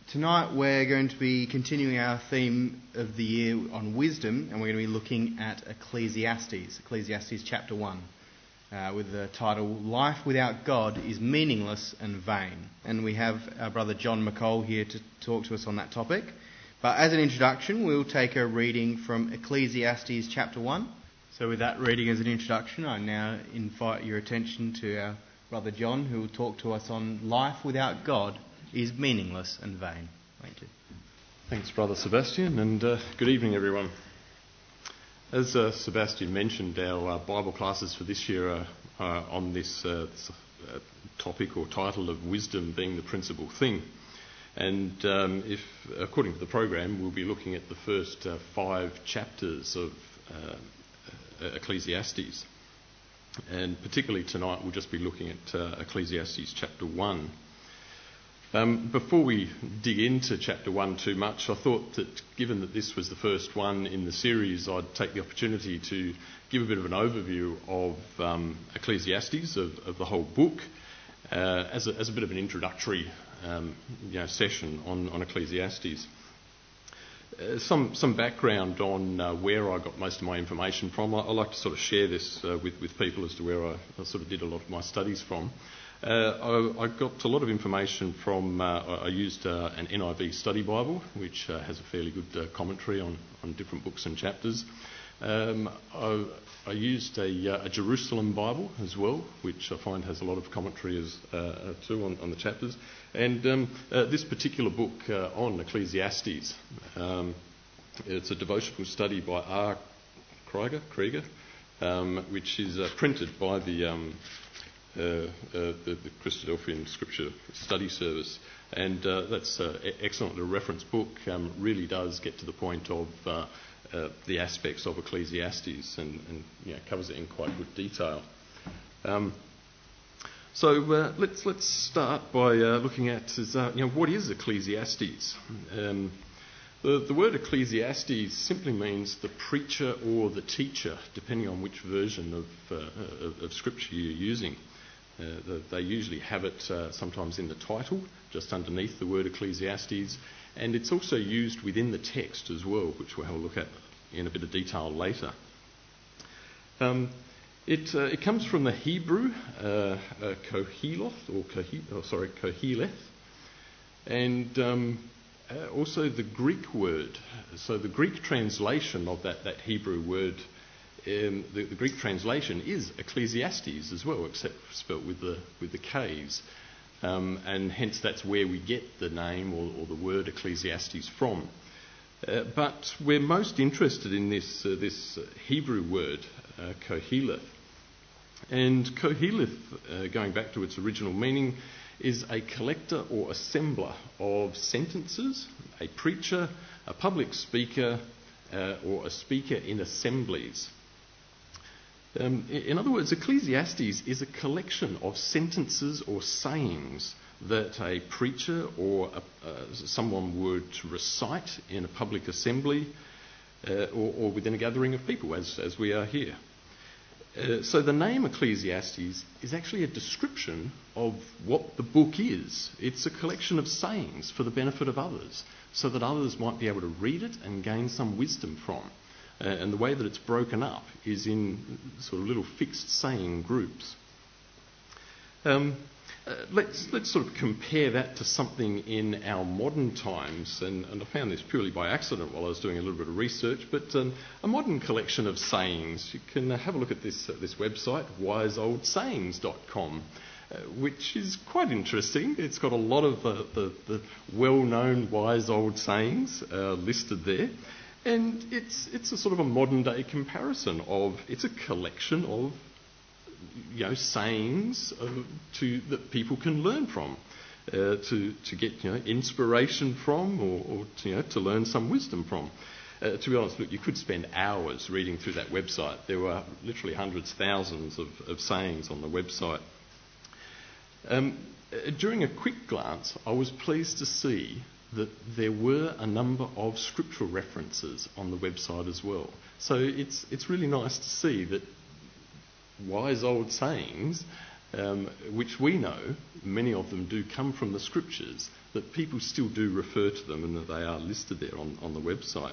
Tonight we're going to be continuing our theme of the year on wisdom, and we're going to be looking at Ecclesiastes chapter 1, with the title, Life Without God is Meaningless and Vain. And we have our brother John McColl here to talk to us on that topic. But as an introduction, we'll take a reading from Ecclesiastes chapter 1. So with that reading as an introduction, I now invite your attention to our brother John, who will talk to us on Life Without God is meaningless and vain. Thank you. Thanks, Brother Sebastian, and good evening, everyone. As Sebastian mentioned, our Bible classes for this year are on this topic or title of wisdom being the principal thing. And if, according to the program, we'll be looking at the first 5 chapters of Ecclesiastes. And particularly tonight, we'll just be looking at Ecclesiastes chapter 1. Before we dig into chapter 1 too much, I thought that given that this was the first one in the series, I'd take the opportunity to give a bit of an overview of Ecclesiastes, of the whole book, as a bit of an introductory session on Ecclesiastes. Some background on where I got most of my information from. I like to sort of share this with people as to where I sort of did a lot of my studies from. I got a lot of information from, I used an NIV study Bible, which has a fairly good commentary on different books and chapters. I used a Jerusalem Bible as well, which I find has a lot of commentary too on the chapters. And this particular book on Ecclesiastes, it's a devotional study by R. Krieger, which is printed by the Christadelphian Scripture Study Service, and that's an excellent little reference book. Really does get to the point of the aspects of Ecclesiastes and covers it in quite good detail. So let's start by looking at what is Ecclesiastes. The word Ecclesiastes simply means the preacher or the teacher, depending on which version of Scripture you're using. They usually have it sometimes in the title, just underneath the word Ecclesiastes, and it's also used within the text as well, which we'll have a look at in a bit of detail later. It comes from the Hebrew Koheleth, and also the Greek word. So the Greek translation of that Hebrew word, the Greek translation is Ecclesiastes as well, except spelt with the K's, and hence that's where we get the name or the word Ecclesiastes from. But we're most interested in this Hebrew word, Koheleth. And Koheleth, going back to its original meaning, is a collector or assembler of sentences, a preacher, a public speaker, or a speaker in assemblies. In other words, Ecclesiastes is a collection of sentences or sayings that a preacher or someone would recite in a public assembly or within a gathering of people, as we are here. So the name Ecclesiastes is actually a description of what the book is. It's a collection of sayings for the benefit of others, so that others might be able to read it and gain some wisdom from. And the way that it's broken up is in sort of little fixed saying groups. Let's sort of compare that to something in our modern times, and I found this purely by accident while I was doing a little bit of research, but a modern collection of sayings. You can have a look at this website, wiseoldsayings.com, which is quite interesting. It's got a lot of the well-known wise old sayings listed there. And it's a sort of a modern day comparison it's a collection of sayings that people can learn from, to get inspiration from, or to learn some wisdom from. To be honest, look, you could spend hours reading through that website. There were literally hundreds, thousands of sayings on the website. During a quick glance, I was pleased to see that there were a number of scriptural references on the website as well. So it's really nice to see that wise old sayings which we know, many of them do come from the Scriptures, that people still do refer to them and that they are listed there on the website.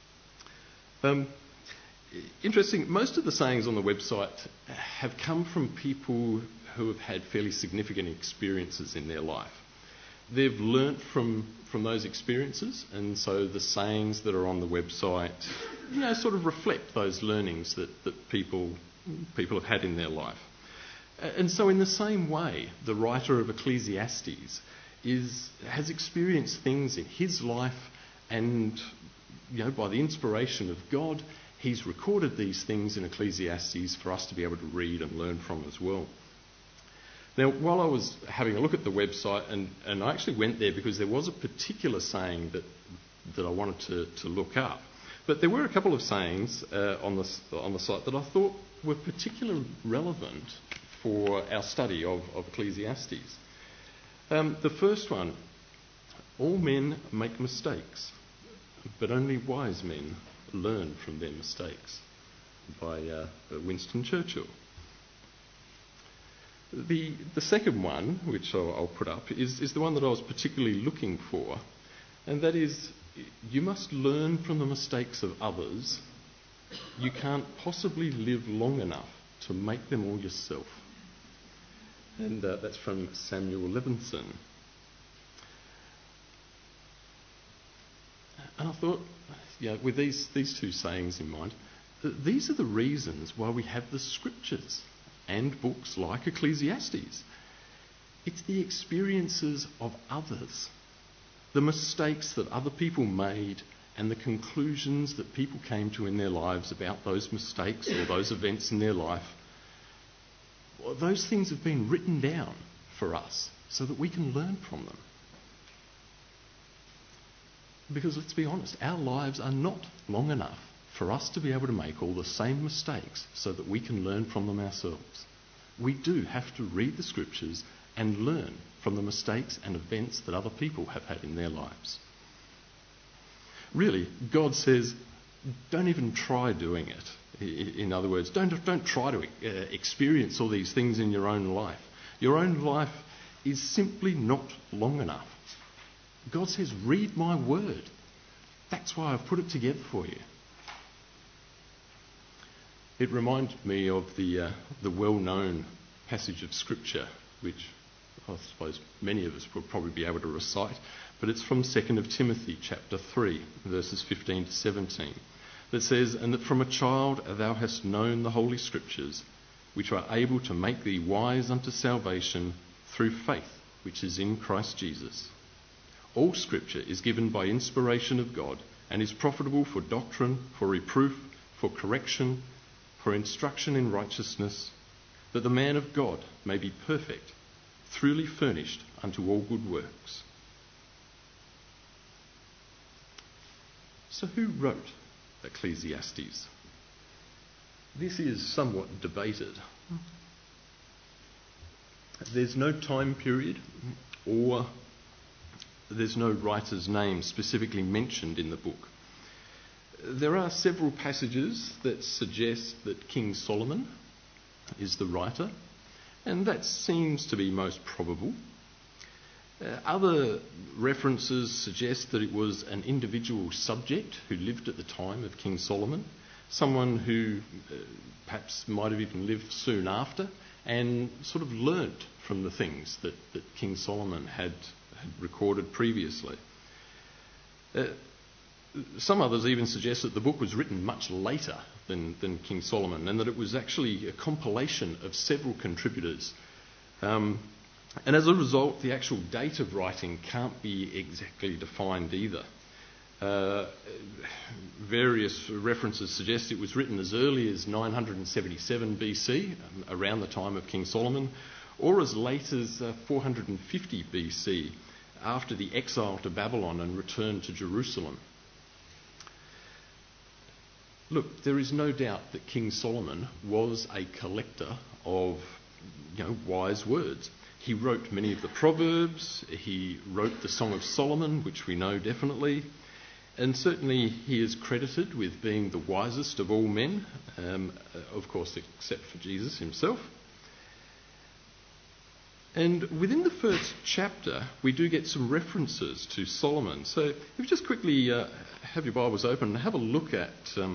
Interesting, most of the sayings on the website have come from people who have had fairly significant experiences in their life. They've learnt from those experiences, and so the sayings that are on the website, sort of reflect those learnings that people have had in their life. And so in the same way, the writer of Ecclesiastes has experienced things in his life, and by the inspiration of God, he's recorded these things in Ecclesiastes for us to be able to read and learn from as well. Now, while I was having a look at the website, and I actually went there because there was a particular saying that I wanted to look up, but there were a couple of sayings on the site that I thought were particularly relevant for our study of Ecclesiastes. The first one, all men make mistakes, but only wise men learn from their mistakes, by Winston Churchill. The second one, which I'll put up, is the one that I was particularly looking for, and that is, you must learn from the mistakes of others. You can't possibly live long enough to make them all yourself. And that's from Samuel Levinson. And I thought, with these two sayings in mind, these are the reasons why we have the Scriptures and books like Ecclesiastes. It's the experiences of others, the mistakes that other people made, and the conclusions that people came to in their lives about those mistakes or those events in their life. Well, those things have been written down for us so that we can learn from them. Because let's be honest, our lives are not long enough for us to be able to make all the same mistakes so that we can learn from them ourselves. We do have to read the Scriptures and learn from the mistakes and events that other people have had in their lives. Really, God says, don't even try doing it. In other words, don't try to experience all these things in your own life. Your own life is simply not long enough. God says, read my word. That's why I've put it together for you. It reminded me of the well-known passage of Scripture, which I suppose many of us will probably be able to recite, but it's from 2 Timothy chapter 3, verses 15 to 17, that says, "And that from a child thou hast known the Holy Scriptures, which are able to make thee wise unto salvation through faith, which is in Christ Jesus. All Scripture is given by inspiration of God, and is profitable for doctrine, for reproof, for correction, for instruction in righteousness, that the man of God may be perfect, truly furnished unto all good works." So who wrote Ecclesiastes? This is somewhat debated. There's no time period, or there's no writer's name specifically mentioned in the book. There are several passages that suggest that King Solomon is the writer, and that seems to be most probable. Other references suggest that it was an individual subject who lived at the time of King Solomon, someone who perhaps might have even lived soon after, and sort of learnt from the things that King Solomon had recorded previously. Some others even suggest that the book was written much later than King Solomon, and that it was actually a compilation of several contributors. And as a result, the actual date of writing can't be exactly defined either. Various references suggest it was written as early as 977 BC, around the time of King Solomon, or as late as 450 BC, after the exile to Babylon and return to Jerusalem. Look, there is no doubt that King Solomon was a collector of, wise words. He wrote many of the Proverbs, he wrote the Song of Solomon, which we know definitely, and certainly he is credited with being the wisest of all men, of course except for Jesus himself. And within the first chapter, we do get some references to Solomon. So if you just quickly have your Bibles open and have a look at...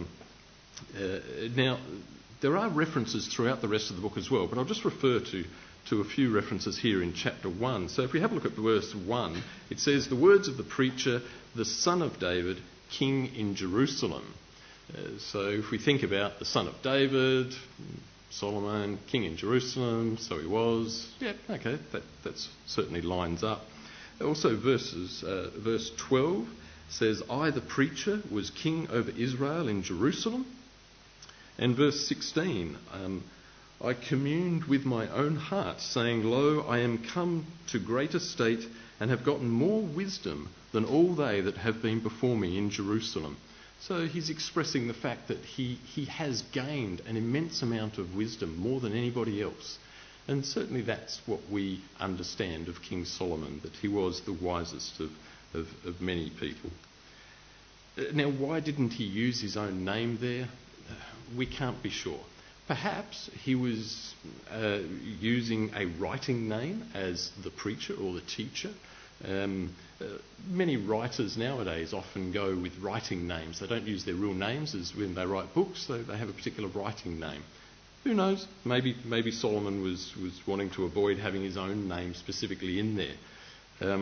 now, there are references throughout the rest of the book as well, but I'll just refer to a few references here in chapter 1. So if we have a look at verse 1, it says, "The words of the preacher, the son of David, king in Jerusalem." So if we think about the son of David, Solomon, king in Jerusalem, so he was. Yeah, okay, that certainly lines up. Also verse 12 says, "I, the preacher, was king over Israel in Jerusalem." And verse 16, "I communed with my own heart, saying, Lo, I am come to great estate and have gotten more wisdom than all they that have been before me in Jerusalem." So he's expressing the fact that he has gained an immense amount of wisdom, more than anybody else. And certainly that's what we understand of King Solomon, that he was the wisest of many people. Now, why didn't he use his own name there? We can't be sure. Perhaps he was using a writing name as the preacher or the teacher. Many writers nowadays often go with writing names. They don't use their real names as when they write books, so they have a particular writing name. Who knows? Maybe Solomon was wanting to avoid having his own name specifically in there.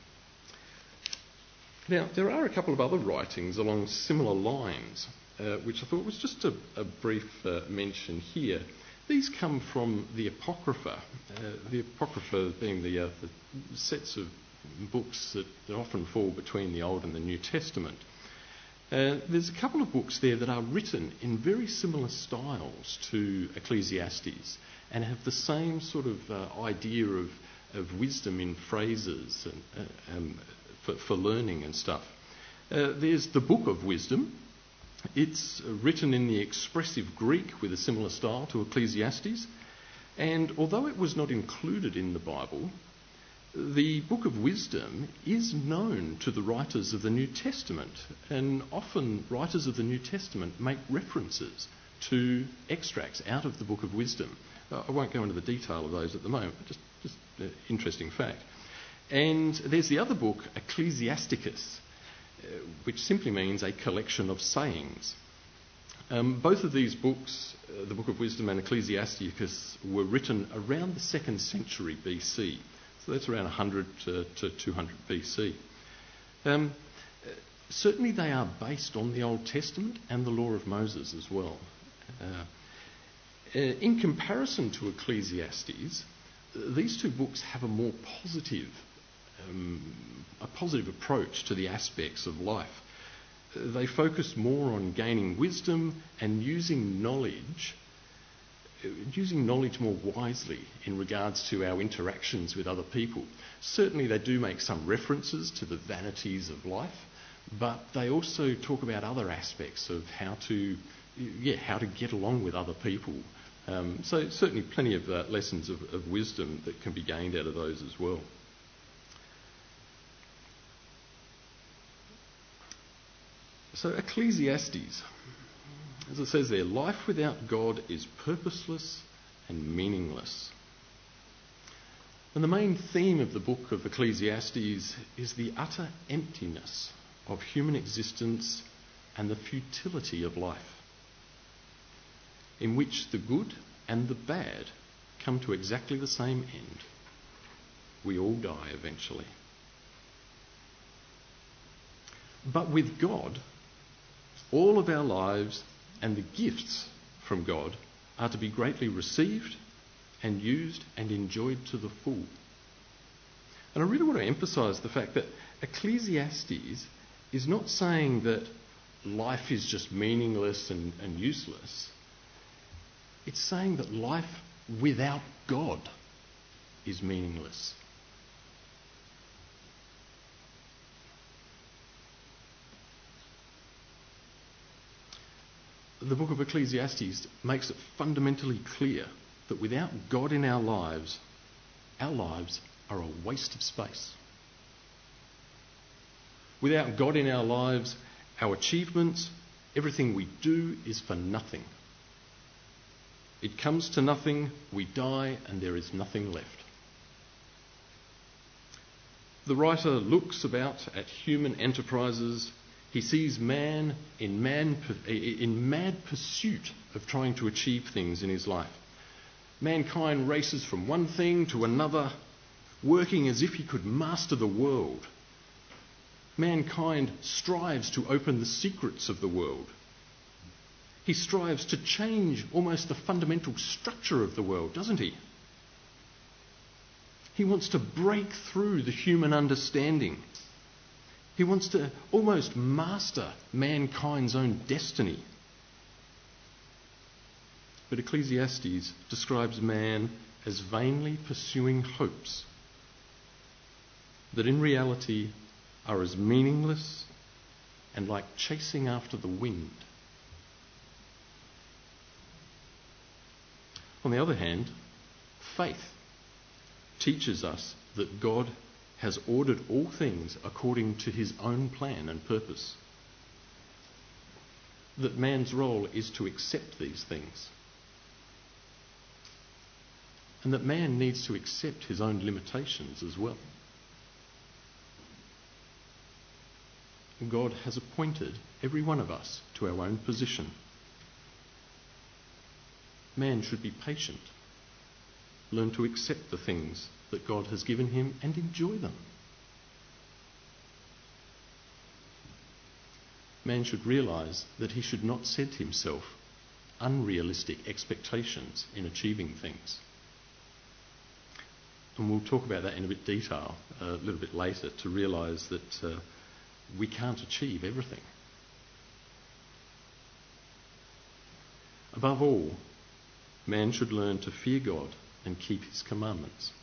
Now, there are a couple of other writings along similar lines, which I thought was just a brief mention here. These come from the Apocrypha, the Apocrypha being the sets of books that often fall between the Old and the New Testament. There's a couple of books there that are written in very similar styles to Ecclesiastes and have the same sort of idea of wisdom in phrases and for learning and stuff. There's the Book of Wisdom. It's written in the expressive Greek with a similar style to Ecclesiastes. And although it was not included in the Bible, the Book of Wisdom is known to the writers of the New Testament, and often writers of the New Testament make references to extracts out of the Book of Wisdom. I won't go into the detail of those at the moment, but just an interesting fact. And there's the other book, Ecclesiasticus, which simply means a collection of sayings. Both of these books, the Book of Wisdom and Ecclesiasticus, were written around the 2nd century BC. So that's around 100 to 200 BC. Certainly they are based on the Old Testament and the Law of Moses as well. In comparison to Ecclesiastes, these two books have a more positive approach to the aspects of life. They focus more on gaining wisdom and using knowledge more wisely in regards to our interactions with other people. Certainly they do make some references to the vanities of life, but they also talk about other aspects of how to get along with other people. So certainly plenty of lessons of wisdom that can be gained out of those as well. So Ecclesiastes, as it says there, life without God is purposeless and meaningless. And the main theme of the book of Ecclesiastes is the utter emptiness of human existence and the futility of life, in which the good and the bad come to exactly the same end. We all die eventually. But with God, all of our lives and the gifts from God are to be greatly received and used and enjoyed to the full. And I really want to emphasise the fact that Ecclesiastes is not saying that life is just meaningless and useless. It's saying that life without God is meaningless. The book of Ecclesiastes makes it fundamentally clear that without God in our lives are a waste of space. Without God in our lives, our achievements, everything we do is for nothing. It comes to nothing, we die, and there is nothing left. The writer looks about at human enterprises. He sees man in mad pursuit of trying to achieve things in his life. Mankind races from one thing to another, working as if he could master the world. Mankind strives to open the secrets of the world. He strives to change almost the fundamental structure of the world, doesn't he? He wants to break through the human understanding. He wants to almost master mankind's own destiny. But Ecclesiastes describes man as vainly pursuing hopes that in reality are as meaningless and like chasing after the wind. On the other hand, faith teaches us that God has ordered all things according to his own plan and purpose. That man's role is to accept these things. And that man needs to accept his own limitations as well. God has appointed every one of us to our own position. Man should be patient, learn to accept the things that God has given him and enjoy them. Man should realise that he should not set himself unrealistic expectations in achieving things. And we'll talk about that in a bit detail a little bit later, to realise that we can't achieve everything. Above all, man should learn to fear God and keep his commandments.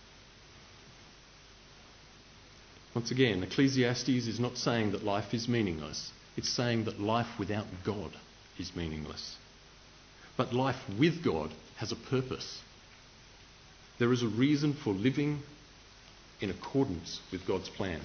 Once again, Ecclesiastes is not saying that life is meaningless. It's saying that life without God is meaningless. But life with God has a purpose. There is a reason for living in accordance with God's plan.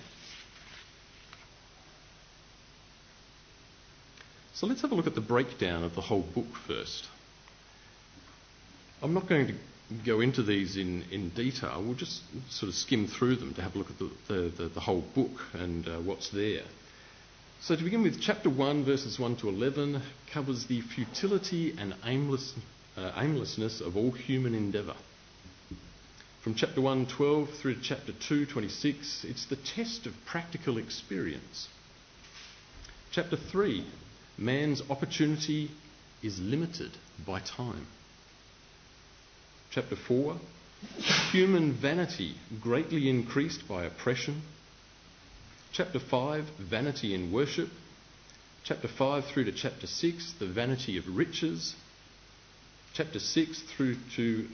So let's have a look at the breakdown of the whole book first. I'm not going to go into these in detail. We'll just sort of skim through them to have a look at the whole book and what's there. So to begin with, chapter 1, verses 1 to 11, covers the futility and aimlessness of all human endeavour. From chapter 1:12 through to chapter 2:26, it's the test of practical experience. Chapter 3, man's opportunity is limited by time. Chapter 4, human vanity greatly increased by oppression. Chapter 5, vanity in worship. Chapter 5 through to chapter 6, the vanity of riches. Chapter 6 through to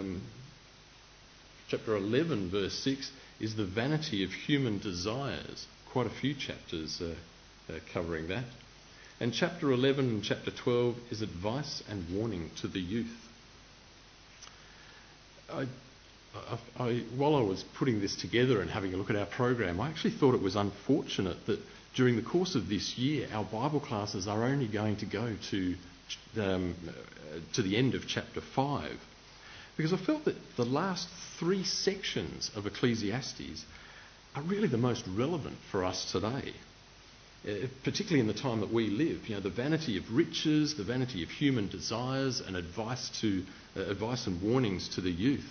chapter 11, verse 6, is the vanity of human desires. Quite a few chapters covering that. And chapter 11 and chapter 12 is advice and warning to the youth. While I was putting this together and having a look at our program, I actually thought it was unfortunate that during the course of this year, our Bible classes are only going to go to the end of chapter 5. Because I felt that the last 3 sections of Ecclesiastes are really the most relevant for us today, particularly in the time that we live. You know, the vanity of riches, the vanity of human desires, and advice and warnings to the youth.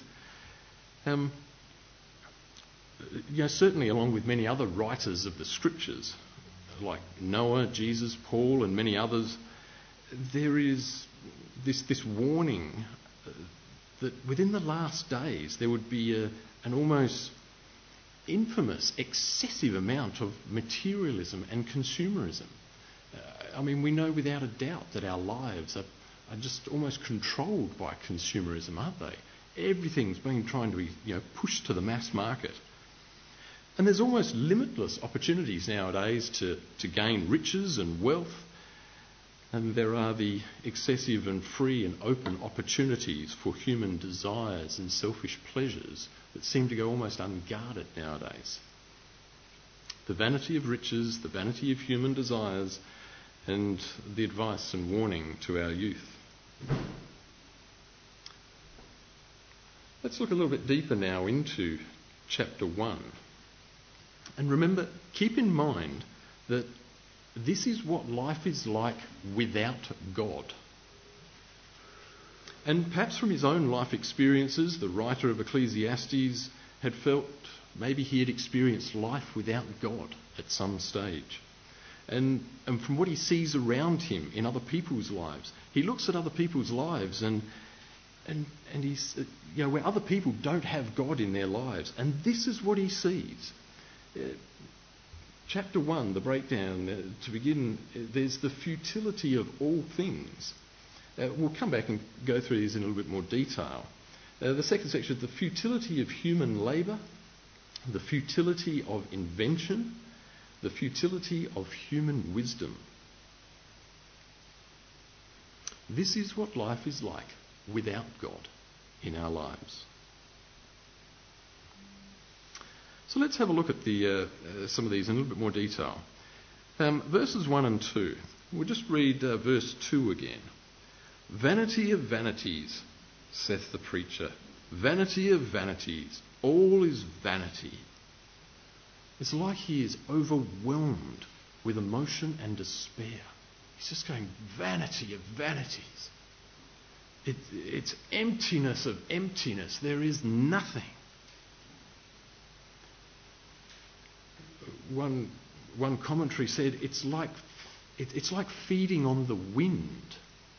Certainly along with many other writers of the Scriptures, like Noah, Jesus, Paul, and many others, there is this warning that within the last days there would be an almost infamous, excessive amount of materialism and consumerism. We know without a doubt that our lives are just almost controlled by consumerism, aren't they? Everything's being trying to be pushed to the mass market. And there's almost limitless opportunities nowadays to gain riches and wealth. And there are the excessive and free and open opportunities for human desires and selfish pleasures that seem to go almost unguarded nowadays. The vanity of riches, the vanity of human desires, and the advice and warning to our youth. Let's look a little bit deeper now into chapter 1. And remember, keep in mind that this is what life is like without God. And perhaps from his own life experiences, the writer of Ecclesiastes had felt maybe he had experienced life without God at some stage. And from what he sees around him in other people's lives, he looks at other people's lives and he's, where other people don't have God in their lives. And this is what he sees. Chapter 1, the breakdown, to begin, there's the futility of all things. We'll come back and go through these in a little bit more detail. The second section, the futility of human labour, the futility of invention, the futility of human wisdom. This is what life is like without God in our lives. So let's have a look at some of these in a little bit more detail. Verses 1 and 2. We'll just read verse 2 again. Vanity of vanities, saith the preacher. Vanity of vanities. All is vanity. It's like he is overwhelmed with emotion and despair. He's just going, vanity of vanities. It's emptiness of emptiness. There is nothing. One commentary said it's like feeding on the wind.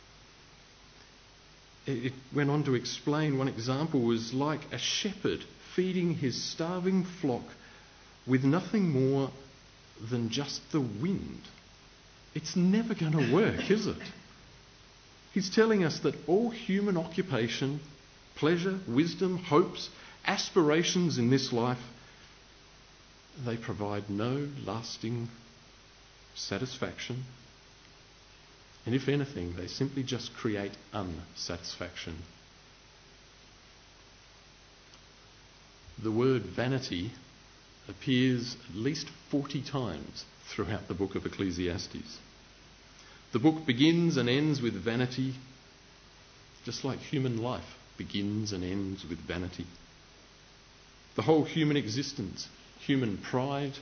It went on to explain, one example was like a shepherd feeding his starving flock with nothing more than just the wind. It's never going to work, is it? He's telling us that all human occupation, pleasure, wisdom, hopes, aspirations in this life, they provide no lasting satisfaction. And if anything, they simply just create unsatisfaction. The word vanity appears at least 40 times throughout the book of Ecclesiastes. The book begins and ends with vanity, just like human life begins and ends with vanity. The whole human existence, human pride,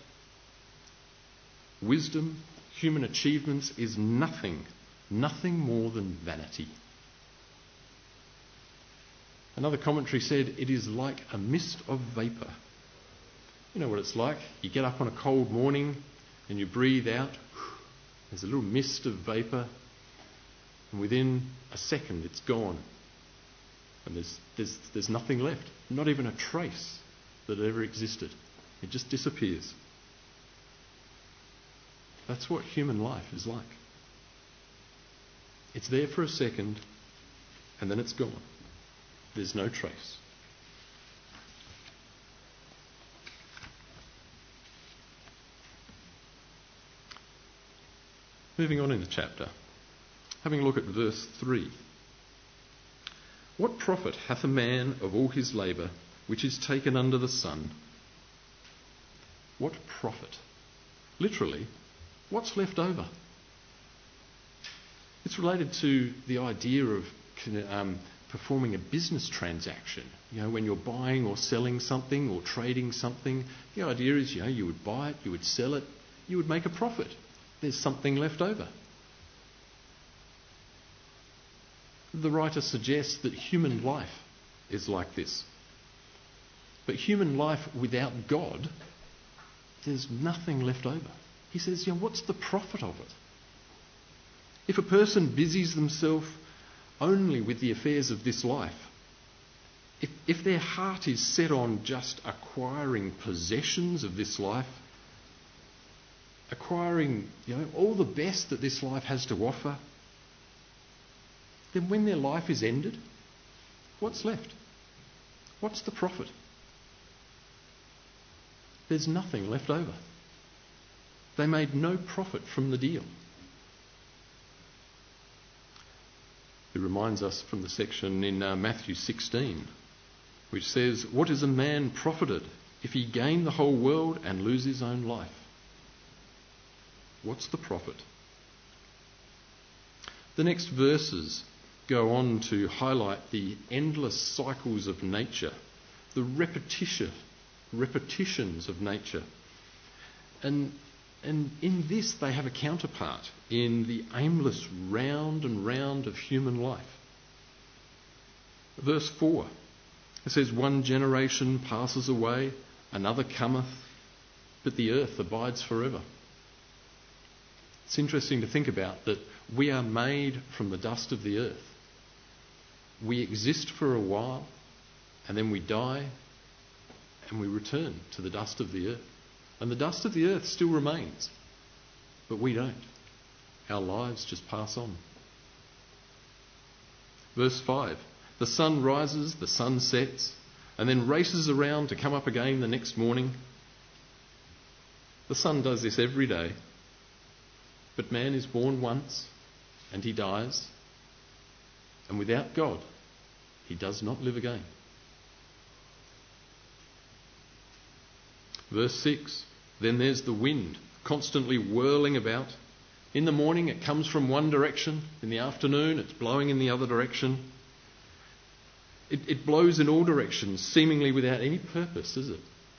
wisdom, human achievements is nothing more than vanity. Another commentary said it is like a mist of vapour. You know what it's like? You get up on a cold morning and you breathe out. There's a little mist of vapour, and within a second it's gone. And there's nothing left. Not even a trace that ever existed. It just disappears. That's what human life is like. It's there for a second, and then it's gone. There's no trace. Moving on in the chapter, having a look at verse 3. What profit hath a man of all his labour which is taken under the sun? What profit? Literally, what's left over? It's related to the idea of performing a business transaction. You know, when you're buying or selling something or trading something, the idea is, you would buy it, you would sell it, you would make a profit. There's something left over. The writer suggests that human life is like this. But human life without God, there's nothing left over. He says, what's the profit of it? If a person busies themselves only with the affairs of this life, if their heart is set on just acquiring possessions of this life, acquiring all the best that this life has to offer, then when their life is ended, what's left? What's the profit? There's nothing left over. They made no profit from the deal. It reminds us from the section in Matthew 16, which says, "What is a man profited if he gain the whole world and lose his own life?" What's the profit? The next verses go on to highlight the endless cycles of nature, the repetitions of nature. And in this they have a counterpart in the aimless round and round of human life. Verse 4, it says, "One generation passes away, another cometh, but the earth abides forever." It's interesting to think about that we are made from the dust of the earth. We exist for a while, and then we die, and we return to the dust of the earth. And the dust of the earth still remains, but we don't. Our lives just pass on. Verse 5, "The sun rises, the sun sets, and then races around to come up again the next morning." The sun does this every day, but man is born once and he dies, and without God, he does not live again. Verse 6, "Then there's the wind constantly whirling about. In the morning it comes from one direction, in the afternoon it's blowing in the other direction." It blows in all directions, seemingly without any purpose, is it?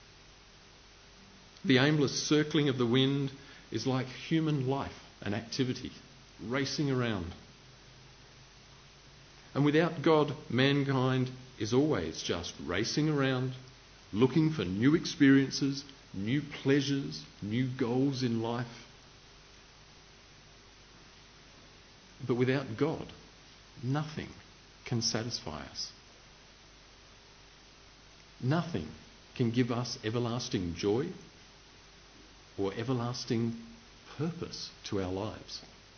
The aimless circling of the wind is like human life and activity, racing around. And without God, mankind is always just racing around, looking for new experiences, new pleasures, new goals in life. But without God, nothing can satisfy us. Nothing can give us everlasting joy or everlasting purpose to our lives.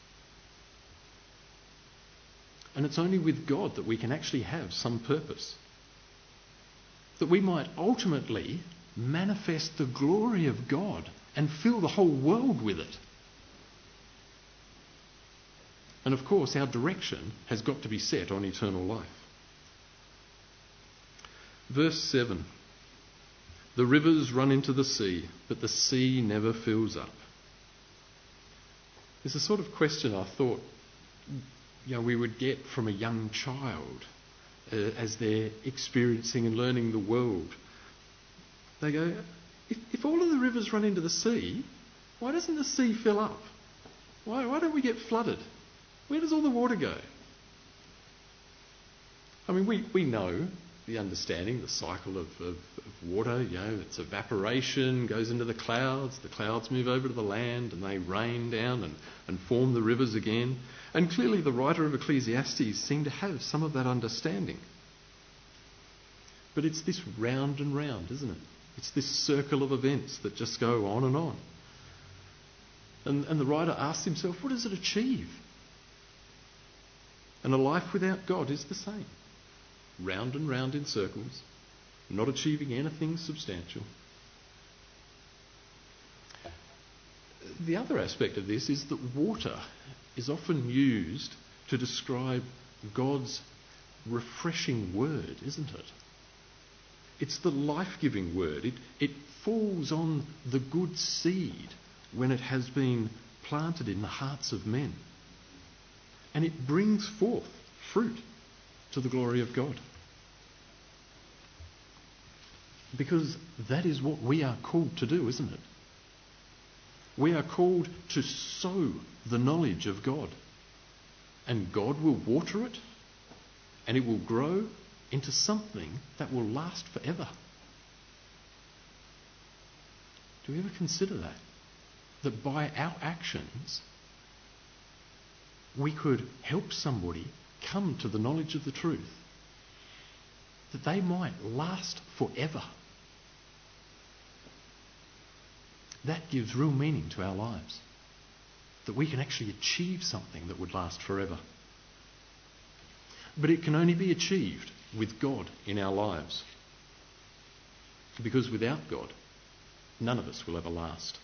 And it's only with God that we can actually have some purpose, that we might ultimately manifest the glory of God and fill the whole world with it. And of course, our direction has got to be set on eternal life. Verse 7, "The rivers run into the sea, but the sea never fills up." It's a sort of question I thought we would get from a young child as they're experiencing and learning the world. They go, if all of the rivers run into the sea, why doesn't the sea fill up? Why don't we get flooded? Where does all the water go? I mean, we know the understanding, the cycle of water, it's evaporation, goes into the clouds move over to the land, and they rain down and form the rivers again. And clearly the writer of Ecclesiastes seemed to have some of that understanding. But it's this round and round, isn't it? It's this circle of events that just go on and on. And the writer asks himself, what does it achieve? And a life without God is the same. Round and round in circles, not achieving anything substantial. The other aspect of this is that water is often used to describe God's refreshing word, isn't it? It's the life-giving word. It falls on the good seed when it has been planted in the hearts of men. And it brings forth fruit to the glory of God. Because that is what we are called to do, isn't it? We are called to sow the knowledge of God. And God will water it, and it will grow into something that will last forever. Do we ever consider that? That by our actions, we could help somebody come to the knowledge of the truth, that they might last forever. That gives real meaning to our lives, that we can actually achieve something that would last forever. But it can only be achieved with God in our lives, because without God, none of us will ever last.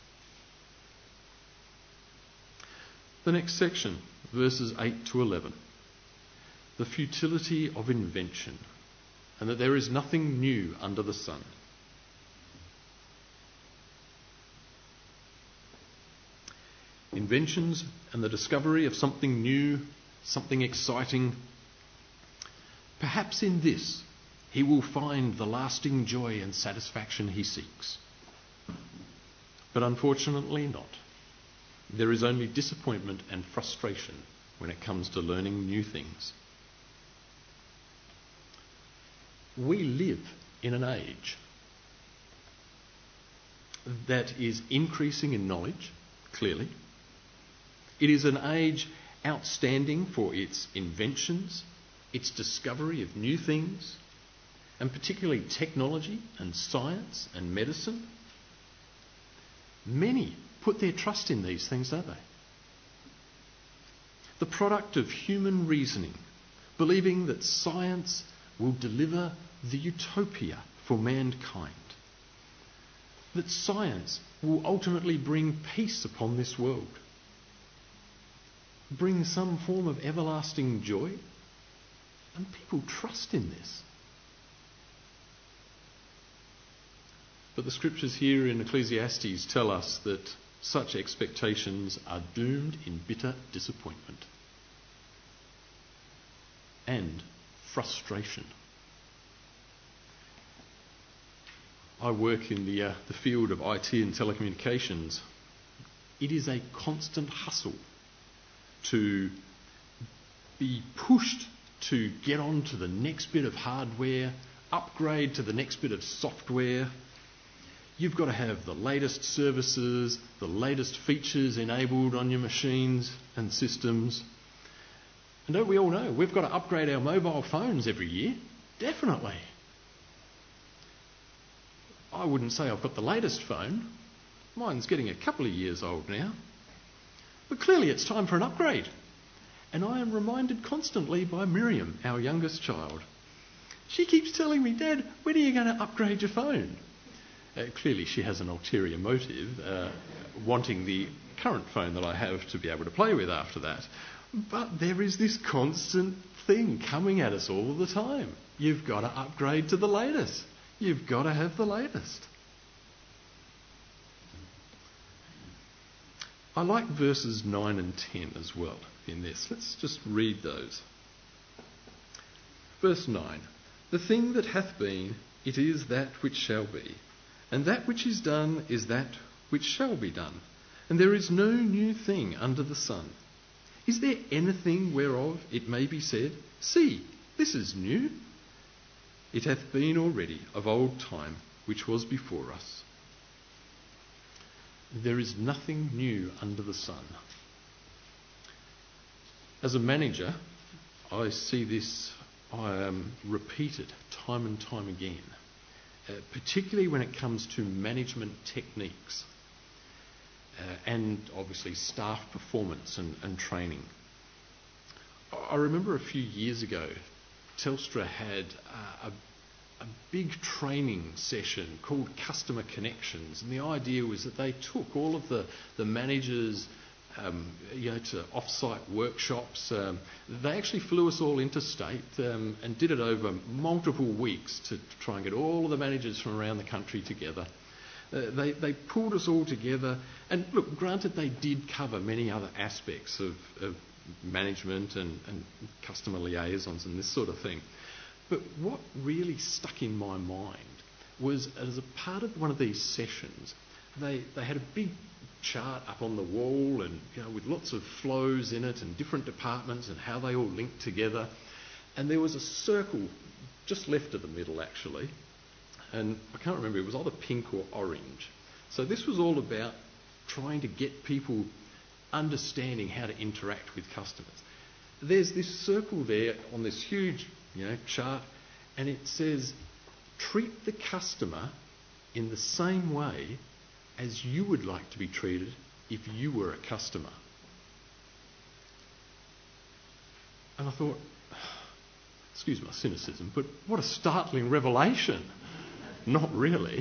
The next section, verses 8 to 11. The futility of invention, and that there is nothing new under the sun. Inventions and the discovery of something new, something exciting. Perhaps in this he will find the lasting joy and satisfaction he seeks. But unfortunately not. There is only disappointment and frustration when it comes to learning new things. We live in an age that is increasing in knowledge, clearly. It is an age outstanding for its inventions, its discovery of new things, and particularly technology and science and medicine. Many put their trust in these things, don't they? The product of human reasoning, believing that science will deliver the utopia for mankind, that science will ultimately bring peace upon this world, bring some form of everlasting joy, and people trust in this. But the scriptures here in Ecclesiastes tell us that such expectations are doomed in bitter disappointment and frustration. I work in the field of IT and telecommunications. It is a constant hustle to be pushed to get on to the next bit of hardware, upgrade to the next bit of software. You've got to have the latest services, the latest features enabled on your machines and systems. And don't we all know, we've got to upgrade our mobile phones every year? Definitely. I wouldn't say I've got the latest phone. Mine's getting a couple of years old now. But clearly it's time for an upgrade. And I am reminded constantly by Miriam, our youngest child. She keeps telling me, Dad, when are you going to upgrade your phone? Clearly she has an ulterior motive, wanting the current phone that I have to be able to play with after that. But there is this constant thing coming at us all the time. You've got to upgrade to the latest. You've got to have the latest. I like verses 9 and 10 as well in this. Let's just read those. Verse 9. The thing that hath been, it is that which shall be. And that which is done is that which shall be done. And there is no new thing under the sun. Is there anything whereof it may be said, See, this is new? It hath been already of old time, which was before us. There is nothing new under the sun. As a manager, I see this repeated time and time again, particularly when it comes to management techniques and obviously staff performance and training. I remember a few years ago, Telstra had a big training session called Customer Connections, and the idea was that they took all of the managers to off-site workshops. They actually flew us all interstate and did it over multiple weeks to try and get all of the managers from around the country together. They pulled us all together, and look, granted they did cover many other aspects of management and customer liaisons and this sort of thing. But what really stuck in my mind was, as a part of one of these sessions, they had a big chart up on the wall, and with lots of flows in it and different departments and how they all linked together. And there was a circle just left of the middle, actually, and I can't remember, it was either pink or orange. So this was all about trying to get people understanding how to interact with customers. There's this circle there on this huge chart, and it says, treat the customer in the same way as you would like to be treated if you were a customer. And I thought, excuse my cynicism, but what a startling revelation. Not really.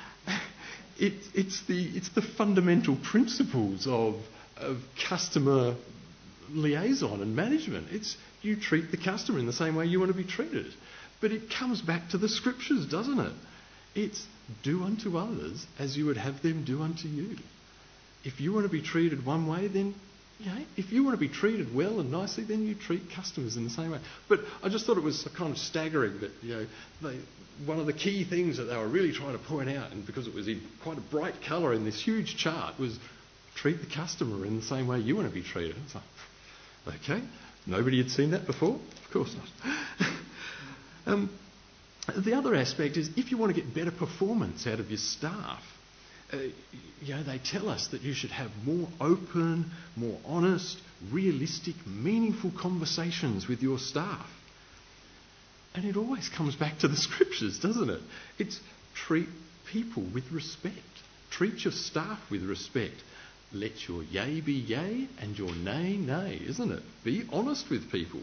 It's the fundamental principles of customer liaison and management. It's you treat the customer in the same way you want to be treated. But it comes back to the scriptures, doesn't it? It's do unto others as you would have them do unto you. If you want to be treated one way, then if you want to be treated well and nicely, then you treat customers in the same way. But I just thought it was kind of staggering that, one of the key things that they were really trying to point out, and because it was in quite a bright colour in this huge chart, was treat the customer in the same way you want to be treated. It's like, okay, nobody had seen that before? Of course not. The other aspect is if you want to get better performance out of your staff, they tell us that you should have more open, more honest, realistic, meaningful conversations with your staff. And it always comes back to the scriptures, doesn't it? It's treat people with respect. Treat your staff with respect. Let your yea be yea and your nay, nay, isn't it? Be honest with people.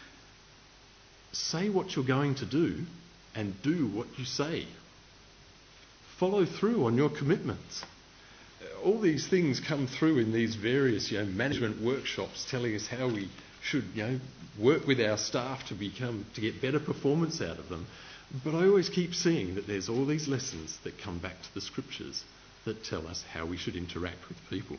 Say what you're going to do and do what you say. Follow through on your commitments. All these things come through in these various management workshops telling us how we should work with our staff to get better performance out of them. But I always keep seeing that there's all these lessons that come back to the scriptures that tell us how we should interact with people.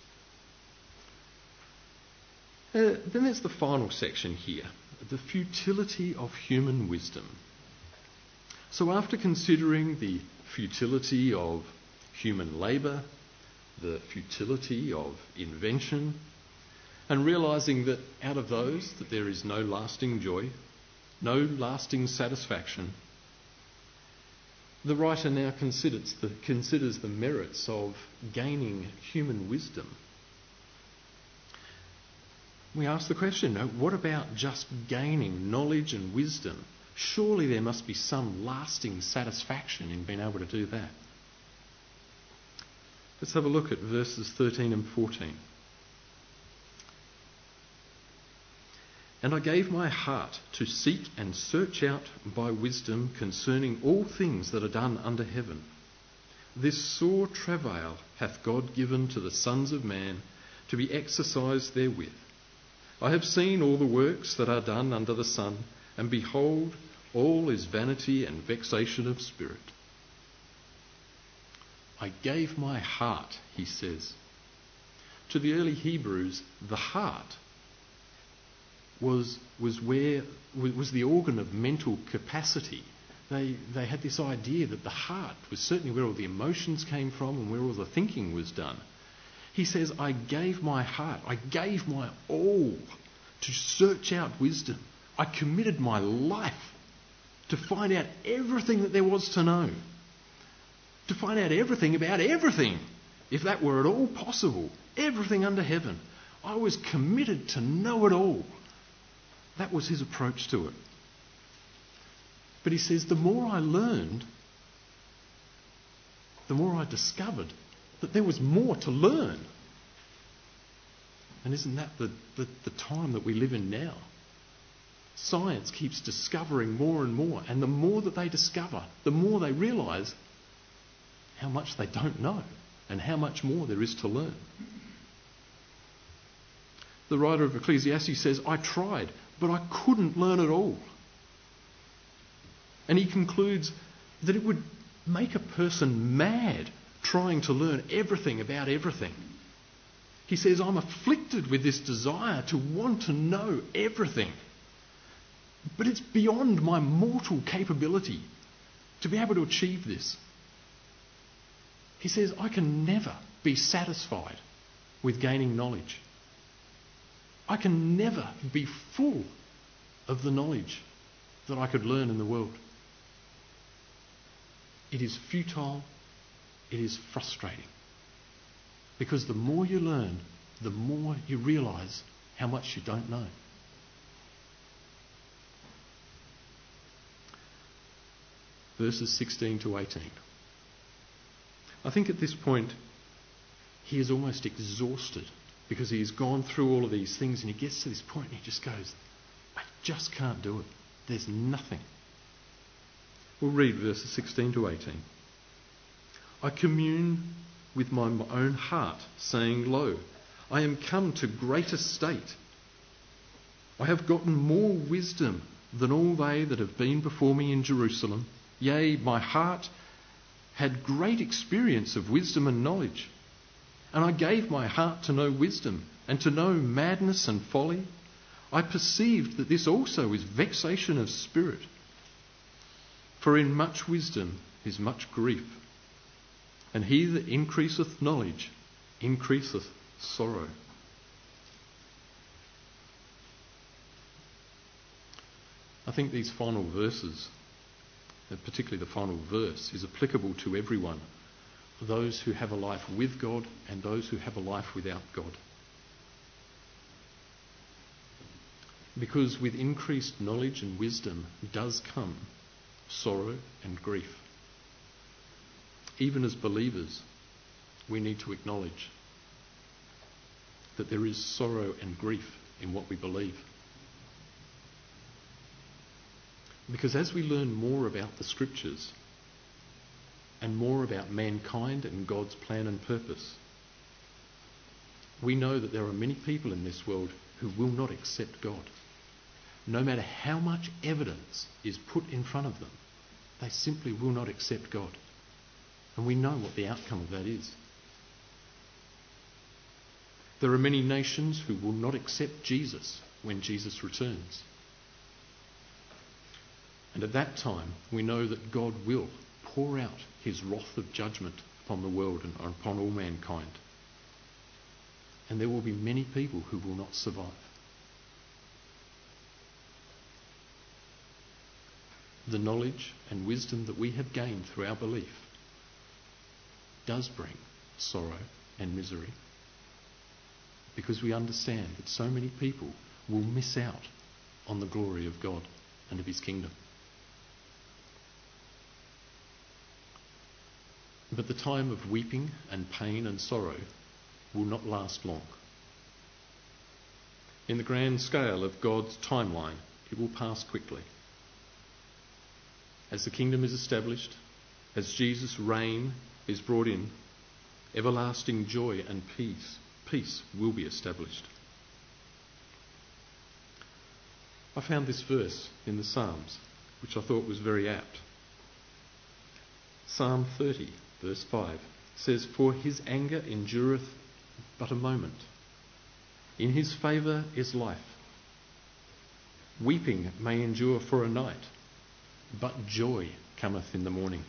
Then there's the final section here, the futility of human wisdom. So after considering the futility of human labour, the futility of invention, and realising that out of those that there is no lasting joy, no lasting satisfaction, the writer now considers the merits of gaining human wisdom. We ask the question, what about just gaining knowledge and wisdom? Surely there must be some lasting satisfaction in being able to do that. Let's have a look at verses 13 and 14. And I gave my heart to seek and search out by wisdom concerning all things that are done under heaven. This sore travail hath God given to the sons of man to be exercised therewith. I have seen all the works that are done under the sun, and behold, all is vanity and vexation of spirit. I gave my heart, he says. To the early Hebrews, the heart was the organ of mental capacity. They had this idea that the heart was certainly where all the emotions came from and where all the thinking was done. He says, I gave my heart, I gave my all to search out wisdom. I committed my life to find out everything that there was to know. To find out everything about everything, if that were at all possible. Everything under heaven. I was committed to know it all. That was his approach to it. But he says, the more I learned, the more I discovered that there was more to learn. And isn't that the time that we live in now? Science keeps discovering more and more, and the more that they discover, the more they realise how much they don't know and how much more there is to learn. The writer of Ecclesiastes says, I tried, but I couldn't learn it all. And he concludes that it would make a person mad trying to learn everything about everything. He says, I'm afflicted with this desire to want to know everything. But it's beyond my mortal capability to be able to achieve this. He says, I can never be satisfied with gaining knowledge. I can never be full of the knowledge that I could learn in the world. It is futile. It is frustrating. Because the more you learn, the more you realise how much you don't know. Verses 16 to 18. I think at this point he is almost exhausted because he has gone through all of these things and he gets to this point and he just goes, I just can't do it. There's nothing. We'll read verses 16 to 18. I commune with my own heart, saying, Lo, I am come to great estate. I have gotten more wisdom than all they that have been before me in Jerusalem. Yea, my heart had great experience of wisdom and knowledge. And I gave my heart to know wisdom, and to know madness and folly. I perceived that this also is vexation of spirit. For in much wisdom is much grief, and he that increaseth knowledge increaseth sorrow. I think these final verses, and particularly the final verse, is applicable to everyone, those who have a life with God and those who have a life without God. Because with increased knowledge and wisdom does come sorrow and grief. Even as believers, we need to acknowledge that there is sorrow and grief in what we believe. Because as we learn more about the Scriptures and more about mankind and God's plan and purpose, we know that there are many people in this world who will not accept God. No matter how much evidence is put in front of them, they simply will not accept God. And we know what the outcome of that is. There are many nations who will not accept Jesus when Jesus returns. And at that time, we know that God will pour out his wrath of judgment upon the world and upon all mankind. And there will be many people who will not survive. The knowledge and wisdom that we have gained through our belief does bring sorrow and misery, because we understand that so many people will miss out on the glory of God and of his kingdom. But the time of weeping and pain and sorrow will not last long. In the grand scale of God's timeline, it will pass quickly. As the kingdom is established, as Jesus' reign is brought in, everlasting joy and peace will be established. I found this verse in the Psalms, which I thought was very apt. Psalm 30, verse 5, says, "For his anger endureth but a moment. In his favour is life. Weeping may endure for a night, but joy cometh in the morning."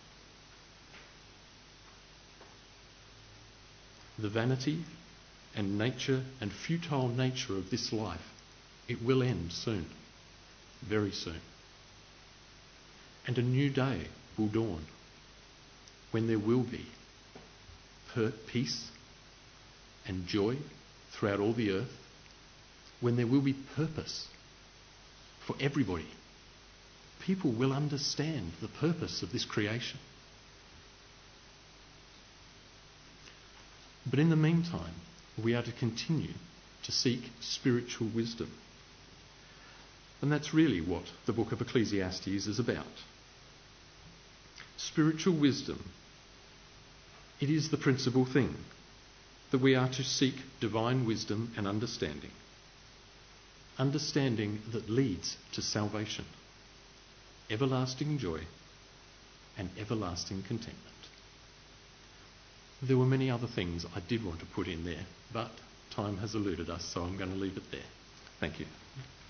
The vanity and nature and futile nature of this life, it will end soon, very soon. And a new day will dawn when there will be peace and joy throughout all the earth, when there will be purpose for everybody. People will understand the purpose of this creation. But in the meantime, we are to continue to seek spiritual wisdom. And that's really what the book of Ecclesiastes is about. Spiritual wisdom, it is the principal thing, that we are to seek divine wisdom and understanding. Understanding that leads to salvation, everlasting joy, and everlasting contentment. There were many other things I did want to put in there, but time has eluded us, so I'm going to leave it there. Thank you.